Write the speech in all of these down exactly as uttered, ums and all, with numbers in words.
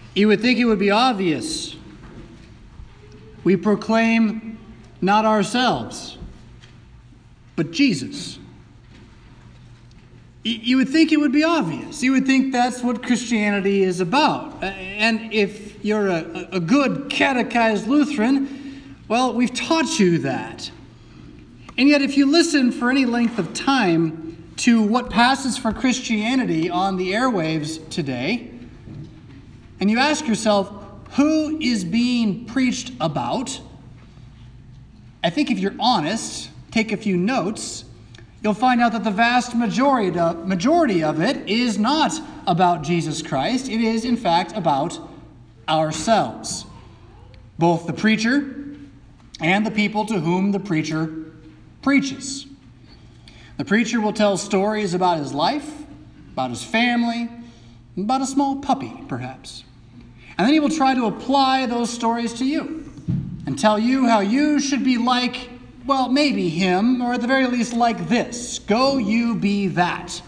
You would think it would be obvious. We proclaim not ourselves, but Jesus. You would think it would be obvious. You would think that's what Christianity is about. And if you're a, a good catechized Lutheran, well, we've taught you that. And yet if you listen for any length of time to what passes for Christianity on the airwaves today, and you ask yourself, who is being preached about? I think if you're honest, take a few notes, you'll find out that the vast majority of, majority of it is not about Jesus Christ. It is, in fact, about ourselves. Both the preacher and the people to whom the preacher preaches. The preacher will tell stories about his life, about his family, about a small puppy, perhaps. And then he will try to apply those stories to you and tell you how you should be like, well, maybe him, or at the very least like this. Go you be that.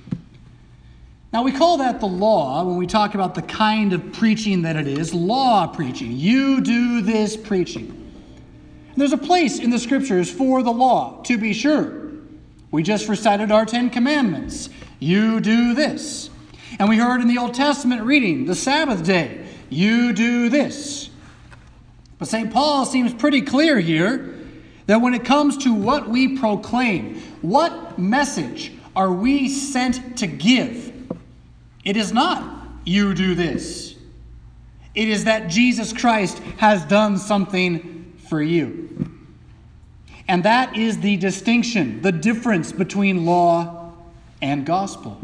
Now, we call that the law when we talk about the kind of preaching that it is, law preaching. You do this preaching. And there's a place in the Scriptures for the law, to be sure. We just recited our Ten Commandments. You do this. And we heard in the Old Testament reading, the Sabbath day, you do this. But Saint Paul seems pretty clear here that when it comes to what we proclaim, what message are we sent to give? It is not, you do this. It is that Jesus Christ has done something for you. And that is the distinction, the difference between law and gospel.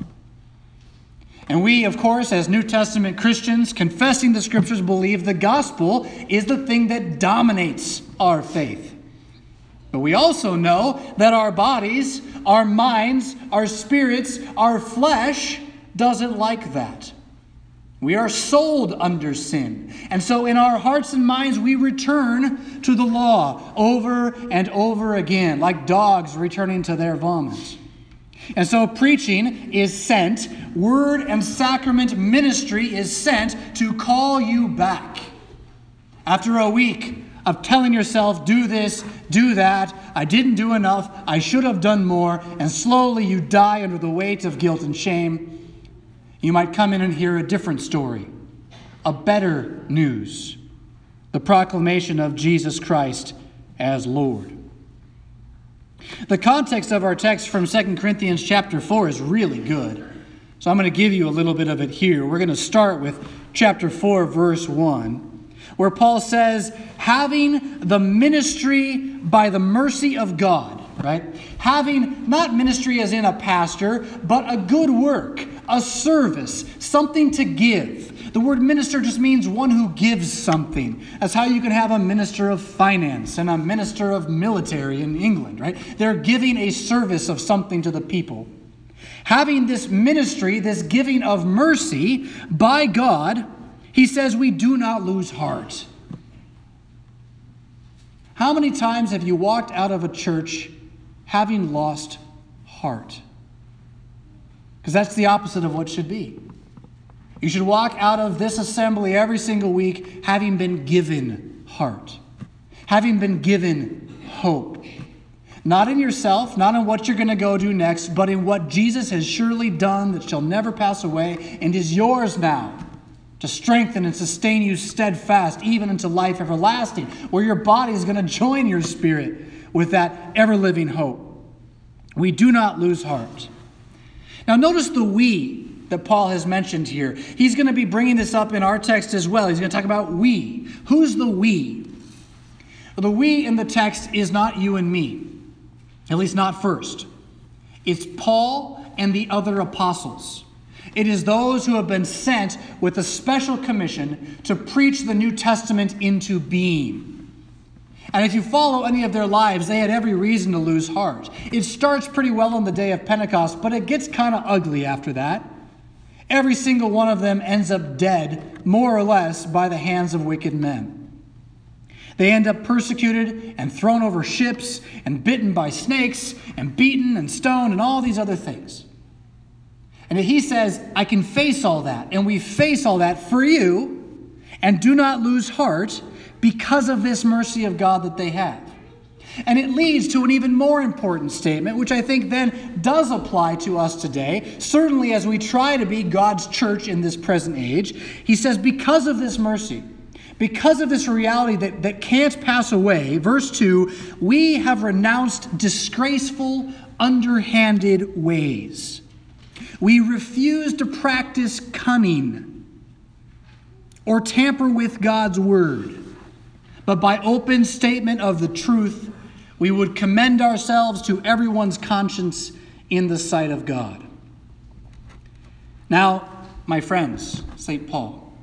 And we, of course, as New Testament Christians, confessing the Scriptures, believe the gospel is the thing that dominates our faith. But we also know that our bodies, our minds, our spirits, our flesh doesn't like that. We are sold under sin. And so in our hearts and minds, we return to the law over and over again, like dogs returning to their vomit. And so preaching is sent, word and sacrament ministry is sent to call you back. After a week of telling yourself, do this, do that, I didn't do enough, I should have done more, and slowly you die under the weight of guilt and shame, you might come in and hear a different story, a better news, the proclamation of Jesus Christ as Lord. The context of our text from Second Corinthians chapter four is really good. So I'm going to give you a little bit of it here. We're going to start with chapter four, verse one, where Paul says, having the ministry by the mercy of God, right? Having not ministry as in a pastor, but a good work, a service, something to give. The word minister just means one who gives something. That's how you can have a minister of finance and a minister of military in England, right? They're giving a service of something to the people. Having this ministry, this giving of mercy by God, he says we do not lose heart. How many times have you walked out of a church having lost heart? Because that's the opposite of what should be. You should walk out of this assembly every single week having been given heart, having been given hope. Not in yourself, not in what you're going to go do next, but in what Jesus has surely done that shall never pass away and is yours now to strengthen and sustain you steadfast even unto life everlasting, where your body is going to join your spirit with that ever-living hope. We do not lose heart. Now notice the we that Paul has mentioned here. He's going to be bringing this up in our text as well. He's going to talk about we. Who's the we? Well, the we in the text is not you and me, at least not first. It's Paul and the other apostles. It is those who have been sent with a special commission to preach the New Testament into being. And if you follow any of their lives, they had every reason to lose heart. It starts pretty well on the day of Pentecost, but it gets kind of ugly after that. Every single one of them ends up dead, more or less, by the hands of wicked men. They end up persecuted and thrown over ships and bitten by snakes and beaten and stoned and all these other things. And he says, I can face all that, and we face all that for you and do not lose heart because of this mercy of God that they have. And it leads to an even more important statement, which I think then does apply to us today, certainly as we try to be God's church in this present age. He says, because of this mercy, because of this reality that, that can't pass away, verse two, we have renounced disgraceful, underhanded ways. We refuse to practice cunning or tamper with God's word, but by open statement of the truth, we would commend ourselves to everyone's conscience in the sight of God. Now, my friends, Saint Paul,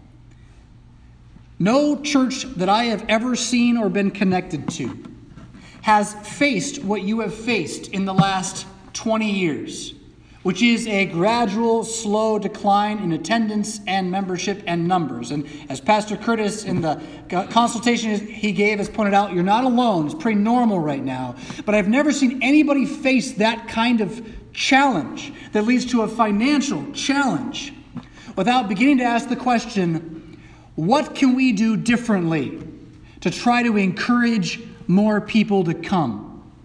no church that I have ever seen or been connected to has faced what you have faced in the last twenty years, which is a gradual, slow decline in attendance and membership and numbers. And as Pastor Curtis in the consultation he gave has pointed out, you're not alone. It's pretty normal right now. But I've never seen anybody face that kind of challenge that leads to a financial challenge without beginning to ask the question, what can we do differently to try to encourage more people to come?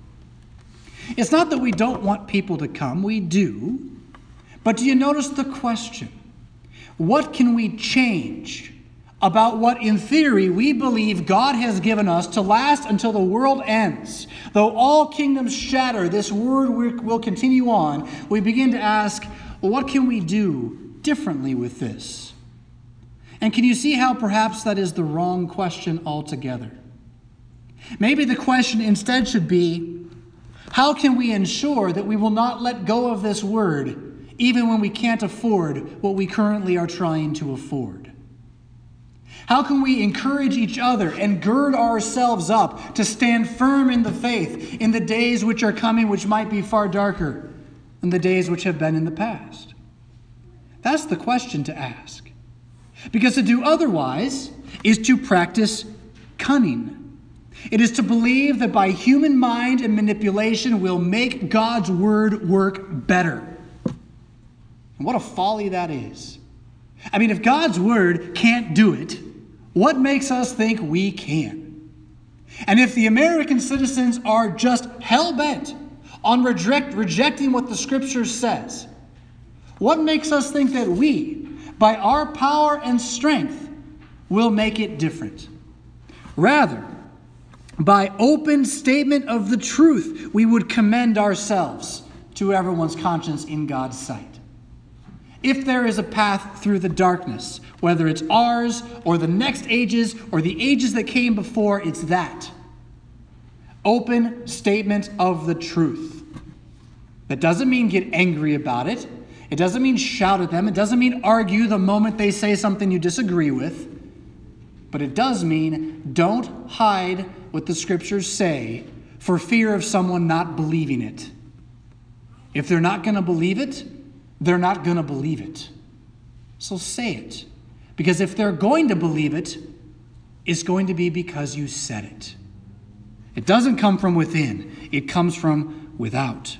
It's not that we don't want people to come, we do. But do you notice the question? What can we change about what in theory we believe God has given us to last until the world ends? Though all kingdoms shatter, this word will continue on. We begin to ask, well, what can we do differently with this? And can you see how perhaps that is the wrong question altogether? Maybe the question instead should be, how can we ensure that we will not let go of this word even when we can't afford what we currently are trying to afford? How can we encourage each other and gird ourselves up to stand firm in the faith in the days which are coming, which might be far darker than the days which have been in the past? That's the question to ask. Because to do otherwise is to practice cunning. It is to believe that by human mind and manipulation we'll make God's word work better. And what a folly that is. I mean, if God's word can't do it, what makes us think we can? And if the American citizens are just hell-bent on reject, rejecting what the Scripture says, what makes us think that we, by our power and strength, will make it different? Rather, by open statement of the truth, we would commend ourselves to everyone's conscience in God's sight. If there is a path through the darkness, whether it's ours or the next ages or the ages that came before, it's that. Open statement of the truth. That doesn't mean get angry about it. It doesn't mean shout at them. It doesn't mean argue the moment they say something you disagree with. But it does mean don't hide what the Scriptures say for fear of someone not believing it. If they're not going to believe it, they're not going to believe it. So say it. Because if they're going to believe it, it's going to be because you said it. It doesn't come from within. It comes from without.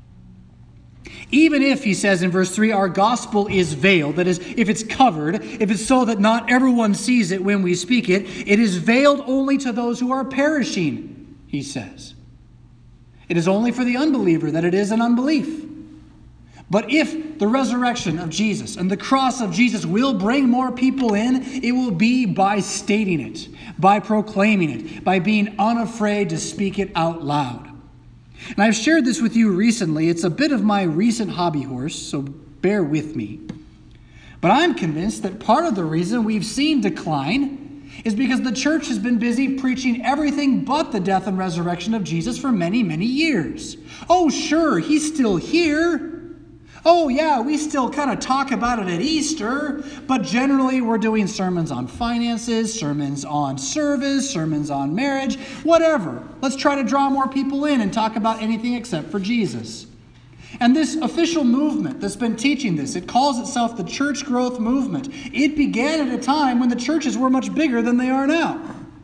Even if, he says in verse three, our gospel is veiled, that is, if it's covered, if it's so that not everyone sees it when we speak it, it is veiled only to those who are perishing, he says. It is only for the unbeliever that it is an unbelief. But if the resurrection of Jesus and the cross of Jesus will bring more people in, it will be by stating it, by proclaiming it, by being unafraid to speak it out loud. And I've shared this with you recently. It's a bit of my recent hobby horse, so bear with me. But I'm convinced that part of the reason we've seen decline is because the church has been busy preaching everything but the death and resurrection of Jesus for many, many years. Oh, sure, he's still here. Oh, yeah, we still kind of talk about it at Easter, but generally we're doing sermons on finances, sermons on service, sermons on marriage, whatever. Let's try to draw more people in and talk about anything except for Jesus. And this official movement that's been teaching this, it calls itself the Church Growth Movement. It began at a time when the churches were much bigger than they are now.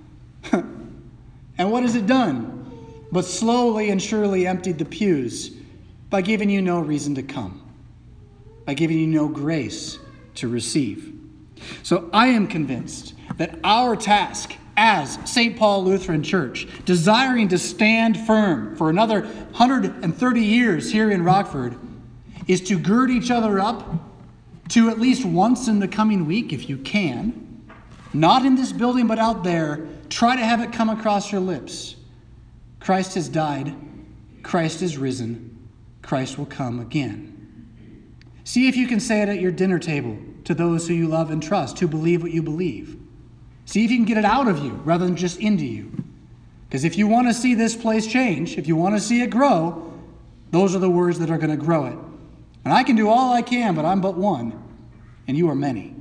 And what has it done? But slowly and surely emptied the pews by giving you no reason to come, by giving you no grace to receive. So I am convinced that our task as Saint Paul Lutheran Church, desiring to stand firm for another one hundred thirty years here in Rockford, is to gird each other up to at least once in the coming week, if you can, not in this building but out there, try to have it come across your lips. Christ has died. Christ is risen. Christ will come again. See if you can say it at your dinner table to those who you love and trust, who believe what you believe. See if you can get it out of you rather than just into you. Because if you want to see this place change, if you want to see it grow, those are the words that are going to grow it. And I can do all I can, but I'm but one, and you are many.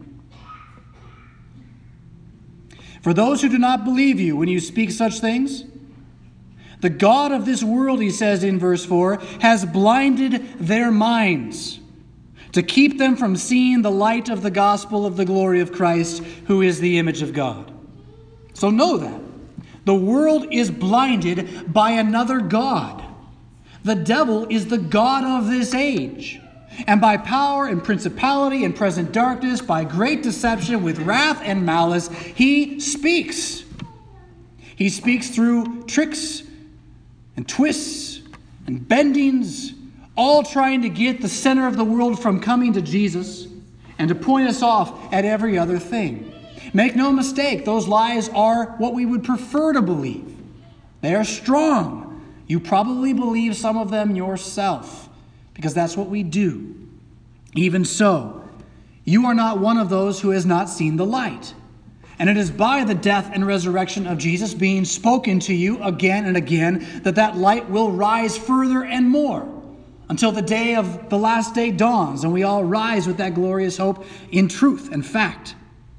For those who do not believe you when you speak such things, the God of this world, he says in verse four, has blinded their minds to keep them from seeing the light of the gospel of the glory of Christ, who is the image of God. So know that. The world is blinded by another God. The devil is the god of this age. And by power and principality and present darkness, by great deception with wrath and malice, he speaks. He speaks through tricks and twists and bendings, all trying to get the center of the world from coming to Jesus and to point us off at every other thing. Make no mistake, those lies are what we would prefer to believe. They are strong. You probably believe some of them yourself, because that's what we do. Even so, you are not one of those who has not seen the light. And it is by the death and resurrection of Jesus being spoken to you again and again that that light will rise further and more, until the day of the last day dawns and we all rise with that glorious hope in truth and fact.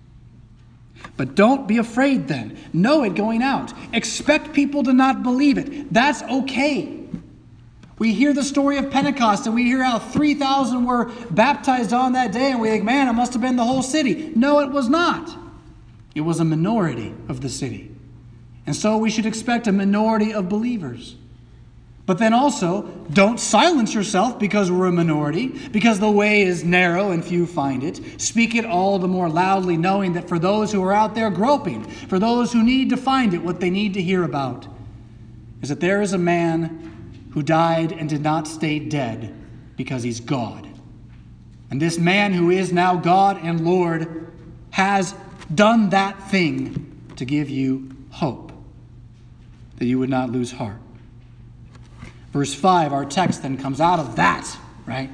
But don't be afraid then. Know it going out. Expect people to not believe it. That's okay. We hear the story of Pentecost and we hear how three thousand were baptized on that day and we think, man, it must have been the whole city. No, it was not. It was a minority of the city. And so we should expect a minority of believers. But then also, don't silence yourself because we're a minority, because the way is narrow and few find it. Speak it all the more loudly, knowing that for those who are out there groping, for those who need to find it, what they need to hear about is that there is a man who died and did not stay dead because he's God. And this man who is now God and Lord has done that thing to give you hope, that you would not lose heart. Verse five, our text then comes out of that, right?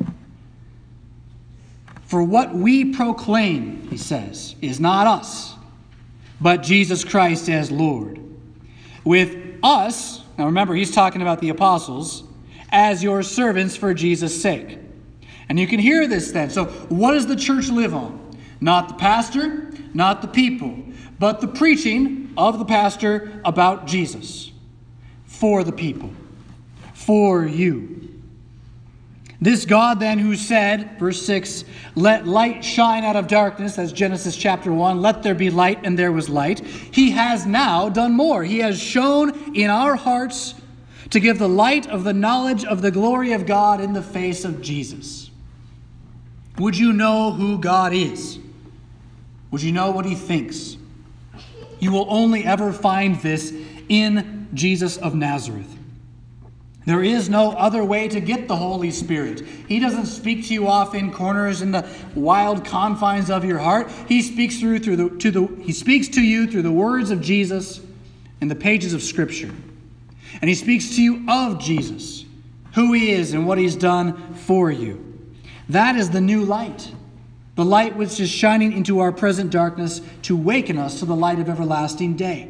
For what we proclaim, he says, is not us, but Jesus Christ as Lord. With us, now remember, he's talking about the apostles, as your servants for Jesus' sake. And you can hear this then. So what does the church live on? Not the pastor, not the people, but the preaching of the pastor about Jesus for the people. For you. This God then who said, verse six, let light shine out of darkness, that's Genesis chapter one, let there be light, and there was light. He has now done more. He has shown in our hearts to give the light of the knowledge of the glory of God in the face of Jesus. Would you know who God is? Would you know what he thinks? You will only ever find this in Jesus of Nazareth. There is no other way to get the Holy Spirit. He doesn't speak to you off in corners in the wild confines of your heart. He speaks through through the to the he speaks to you through the words of Jesus in the pages of Scripture. And he speaks to you of Jesus, who he is and what he's done for you. That is the new light. The light which is shining into our present darkness to waken us to the light of everlasting day.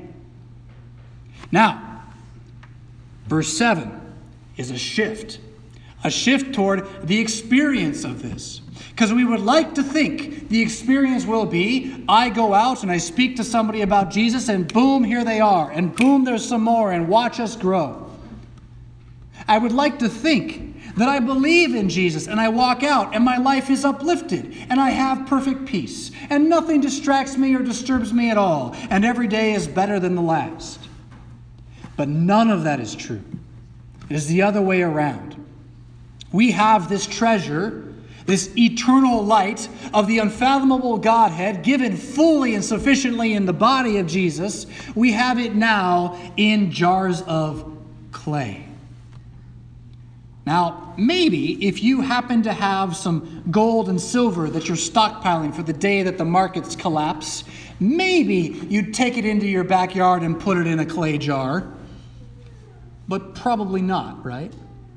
Now, verse seven is a shift. A shift toward the experience of this. Because we would like to think the experience will be, I go out and I speak to somebody about Jesus and boom, here they are. And boom, there's some more and watch us grow. I would like to think that I believe in Jesus and I walk out and my life is uplifted and I have perfect peace and nothing distracts me or disturbs me at all and every day is better than the last. But none of that is true. It is the other way around. We have this treasure, this eternal light of the unfathomable Godhead given fully and sufficiently in the body of Jesus, we have it now in jars of clay. Now, maybe if you happen to have some gold and silver that you're stockpiling for the day that the markets collapse, maybe you'd take it into your backyard and put it in a clay jar. But probably not, right?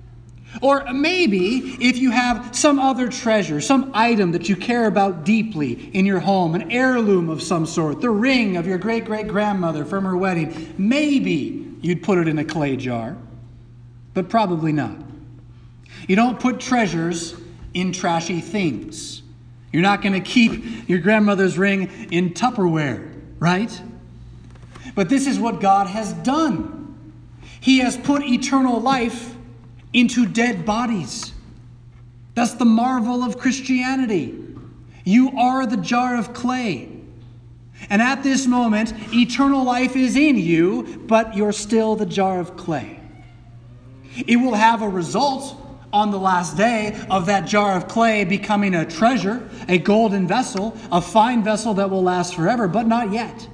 Or maybe if you have some other treasure, some item that you care about deeply in your home, an heirloom of some sort, the ring of your great-great-grandmother from her wedding, maybe you'd put it in a clay jar. But probably not. You don't put treasures in trashy things. You're not going to keep your grandmother's ring in Tupperware, right? But this is what God has done. He has put eternal life into dead bodies. That's the marvel of Christianity. You are the jar of clay. And at this moment, eternal life is in you, but you're still the jar of clay. It will have a result on the last day of that jar of clay becoming a treasure, a golden vessel, a fine vessel that will last forever, but not yet.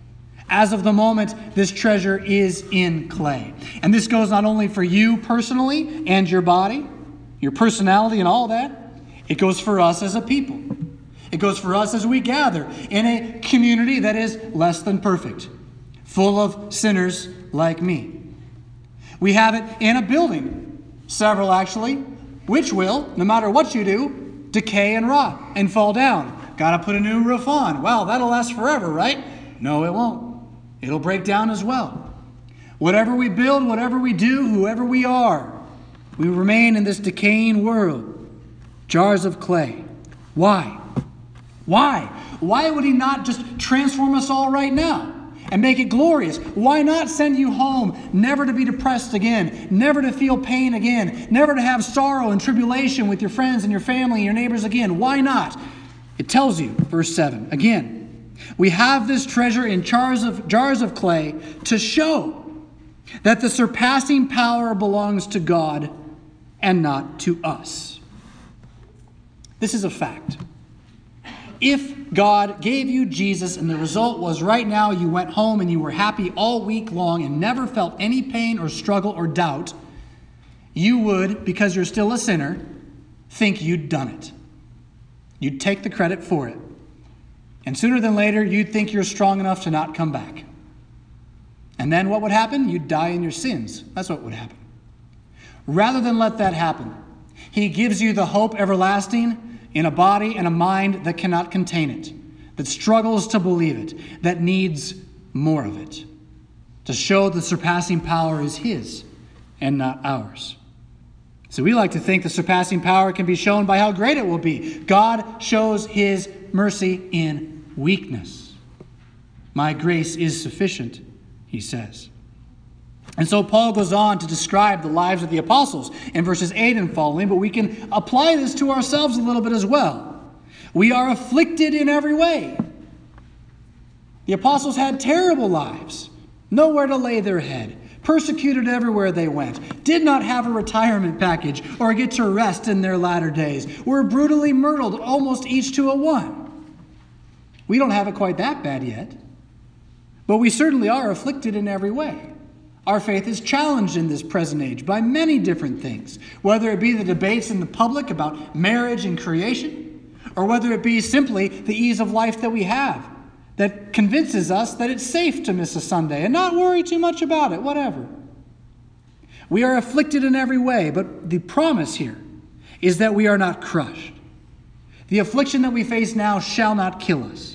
As of the moment, this treasure is in clay. And this goes not only for you personally and your body, your personality and all that, it goes for us as a people. It goes for us as we gather in a community that is less than perfect, full of sinners like me. We have it in a building, several actually, which will, no matter what you do, decay and rot and fall down. Got to put a new roof on. Wow, that'll last forever, right? No, it won't. It'll break down as well. Whatever we build, whatever we do, whoever we are, we remain in this decaying world, jars of clay. Why? Why? Why would he not just transform us all right now and make it glorious? Why not send you home never to be depressed again, never to feel pain again, never to have sorrow and tribulation with your friends and your family and your neighbors again? Why not? It tells you, verse seven, again, we have this treasure in jars of, jars of clay to show that the surpassing power belongs to God and not to us. This is a fact. If God gave you Jesus and the result was right now you went home and you were happy all week long and never felt any pain or struggle or doubt, you would, because you're still a sinner, think you'd done it. You'd take the credit for it. And sooner than later, you'd think you're strong enough to not come back. And then what would happen? You'd die in your sins. That's what would happen. Rather than let that happen, he gives you the hope everlasting in a body and a mind that cannot contain it, that struggles to believe it, that needs more of it, to show the surpassing power is his and not ours. So we like to think the surpassing power can be shown by how great it will be. God shows his mercy in weakness. My grace is sufficient, he says. And so Paul goes on to describe the lives of the apostles in verses eight and following, but we can apply this to ourselves a little bit as well. We are afflicted in every way. The apostles had terrible lives, nowhere to lay their head, persecuted everywhere they went, did not have a retirement package or get to rest in their latter days, were brutally murdered, almost each to a one. We don't have it quite that bad yet, but we certainly are afflicted in every way. Our faith is challenged in this present age by many different things, whether it be the debates in the public about marriage and creation, or whether it be simply the ease of life that we have that convinces us that it's safe to miss a Sunday and not worry too much about it, whatever. We are afflicted in every way, but the promise here is that we are not crushed. The affliction that we face now shall not kill us.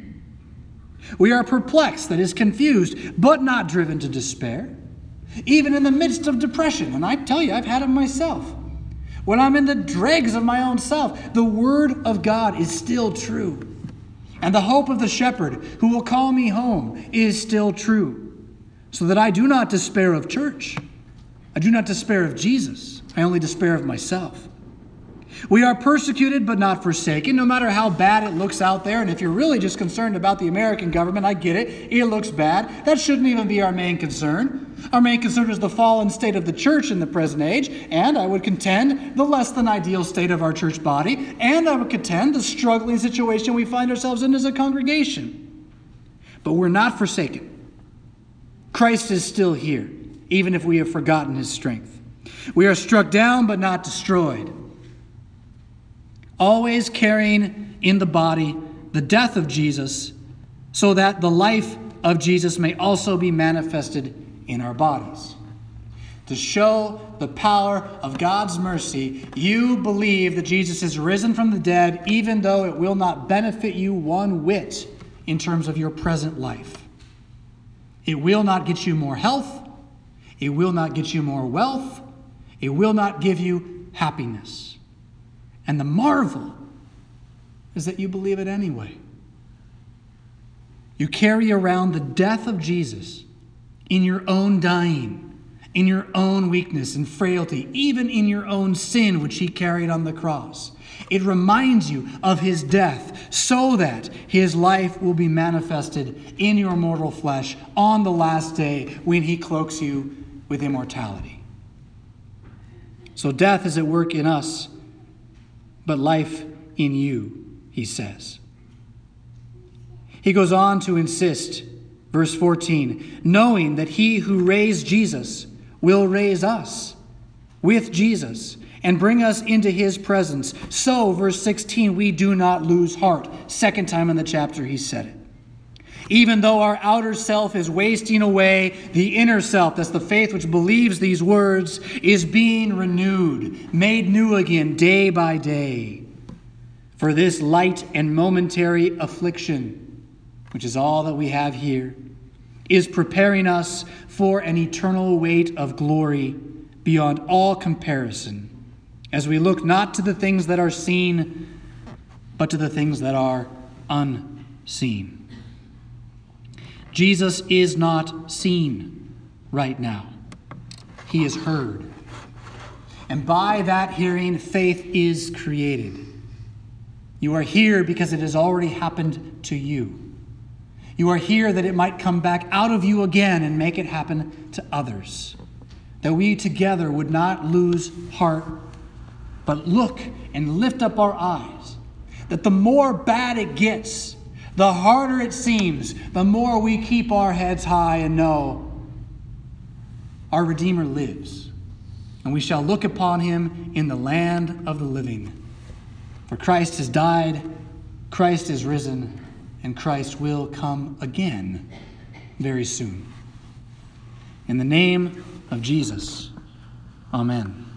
We are perplexed, that is confused, but not driven to despair. Even in the midst of depression, and I tell you, I've had it myself. When I'm in the dregs of my own self, the word of God is still true. And the hope of the shepherd who will call me home is still true. So that I do not despair of church. I do not despair of Jesus. I only despair of myself. We are persecuted but not forsaken, no matter how bad it looks out there. And if you're really just concerned about the American government, I get it. It looks bad. That shouldn't even be our main concern. Our main concern is the fallen state of the church in the present age, and I would contend the less than ideal state of our church body, and I would contend the struggling situation we find ourselves in as a congregation. But we're not forsaken. Christ is still here, even if we have forgotten his strength. We are struck down, but not destroyed. Always carrying in the body the death of Jesus, so that the life of Jesus may also be manifested in our bodies. To show the power of God's mercy, you believe that Jesus is risen from the dead, even though it will not benefit you one whit in terms of your present life. It will not get you more health. It will not get you more wealth. It will not give you happiness. And the marvel is that you believe it anyway. You carry around the death of Jesus in your own dying, in your own weakness and frailty, even in your own sin, which he carried on the cross. It reminds you of his death so that his life will be manifested in your mortal flesh on the last day when he cloaks you with immortality. So death is at work in us, but life in you, he says. He goes on to insist, verse fourteen, knowing that he who raised Jesus will raise us with Jesus and bring us into his presence. So, verse sixteen, we do not lose heart. Second time in the chapter he said it. Even though our outer self is wasting away, the inner self, that's the faith which believes these words, is being renewed, made new again day by day. For this light and momentary affliction, which is all that we have here, is preparing us for an eternal weight of glory beyond all comparison, as we look not to the things that are seen, but to the things that are unseen. Jesus is not seen right now. He is heard. And by that hearing, faith is created. You are here because it has already happened to you. You are here that it might come back out of you again and make it happen to others. That we together would not lose heart, but look and lift up our eyes. That the more bad it gets, the harder it seems, the more we keep our heads high and know our Redeemer lives. And we shall look upon him in the land of the living. For Christ has died, Christ is risen, and Christ will come again very soon. In the name of Jesus, amen.